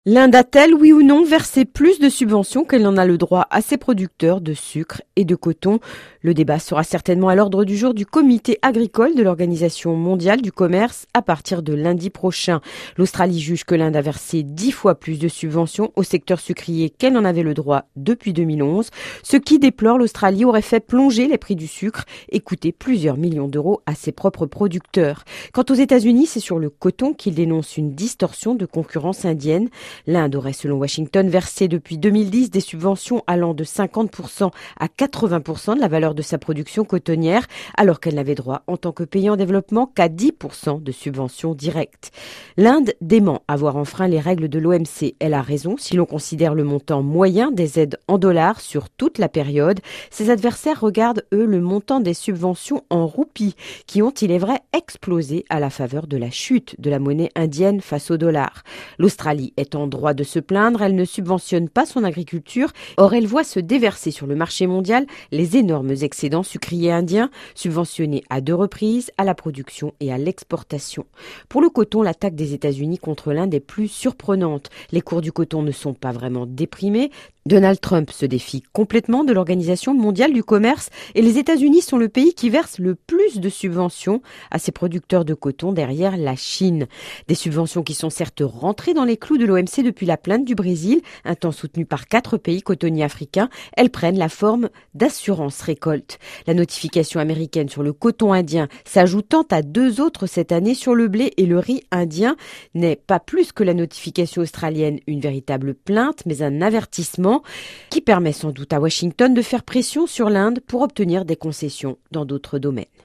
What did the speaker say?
L'Inde a-t-elle, oui ou non, versé plus de subventions qu'elle n'en a le droit à ses producteurs de sucre et de coton? Le débat sera certainement à l'ordre du jour du comité agricole de l'Organisation mondiale du commerce à partir de lundi prochain. L'Australie juge que l'Inde a versé 10 fois plus de subventions au secteur sucrier qu'elle n'en avait le droit depuis 2011. Ce qui déplore, l'Australie aurait fait plonger les prix du sucre et coûter plusieurs millions d'euros à ses propres producteurs. Quant aux États-Unis, c'est sur le coton qu'ils dénoncent une distorsion de concurrence indienne. L'Inde aurait, selon Washington, versé depuis 2010 des subventions allant de 50% à 80% de la valeur de sa production cotonnière, alors qu'elle n'avait droit en tant que pays en développement qu'à 10% de subventions directes. L'Inde dément avoir enfreint les règles de l'OMC. Elle a raison si l'on considère le montant moyen des aides en dollars sur toute la période. Ses adversaires regardent, eux, le montant des subventions en roupies, qui ont, il est vrai, explosé à la faveur de la chute de la monnaie indienne face au dollar. L'Australie est en droit de se plaindre, elle ne subventionne pas son agriculture, or elle voit se déverser sur le marché mondial les énormes excédents sucriers indiens, subventionnés à 2 reprises à la production et à l'exportation. Pour le coton, l'attaque des États-Unis contre l'Inde est plus surprenante. Les cours du coton ne sont pas vraiment déprimés. Donald Trump se défie complètement de l'Organisation mondiale du commerce et les États-Unis sont le pays qui verse le plus de subventions à ses producteurs de coton derrière la Chine. Des subventions qui sont certes rentrées dans les clous de l'OMC depuis la plainte du Brésil, un temps soutenu par 4 pays cotonniers africains. Elles prennent la forme d'assurance récolte. La notification américaine sur le coton indien, s'ajoutant à 2 autres cette année sur le blé et le riz indien, n'est pas plus que la notification australienne une véritable plainte, mais un avertissement qui permet sans doute à Washington de faire pression sur l'Inde pour obtenir des concessions dans d'autres domaines.